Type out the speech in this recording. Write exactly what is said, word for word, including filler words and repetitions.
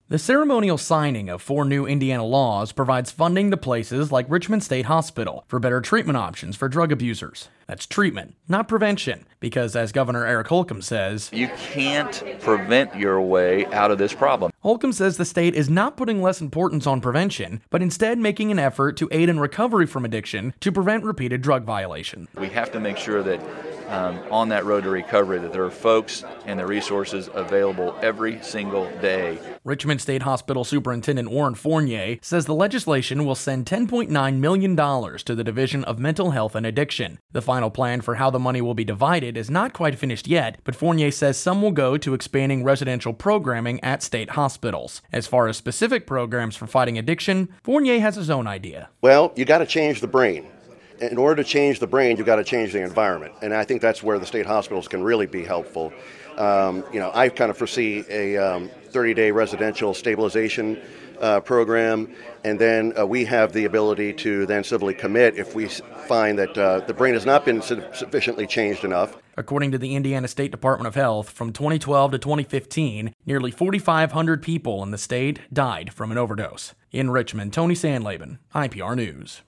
The ceremonial signing of four new Indiana laws provides funding to places like Richmond State Hospital for better treatment options for drug abusers. That's treatment, not prevention, because as Governor Eric Holcomb says, you can't prevent your way out of this problem. Holcomb says the state is not putting less importance on prevention, but instead making an effort to aid in recovery from addiction to prevent repeated drug violation. We have to make sure that um, on that road to recovery that there are folks and the resources available every single day. Richmond State Hospital Superintendent Warren Fournier says the legislation will send ten point nine million dollars to the Division of Mental Health and Addiction. The final plan for how the money will be divided is not quite finished yet, but Fournier says some will go to expanding residential programming at state hospitals. As far as specific programs for fighting addiction, Fournier has his own idea. Well, you got to change the brain. In order to change the brain, you've got to change the environment. And I think that's where the state hospitals can really be helpful. Um, you know, I kind of foresee a um, thirty-day residential stabilization uh, program, and then uh, we have the ability to then civilly commit if we find that uh, the brain has not been su- sufficiently changed enough. According to the Indiana State Department of Health, from twenty twelve to twenty fifteen, nearly forty-five hundred people in the state died from an overdose. In Richmond, Tony Sandlaben, I P R News.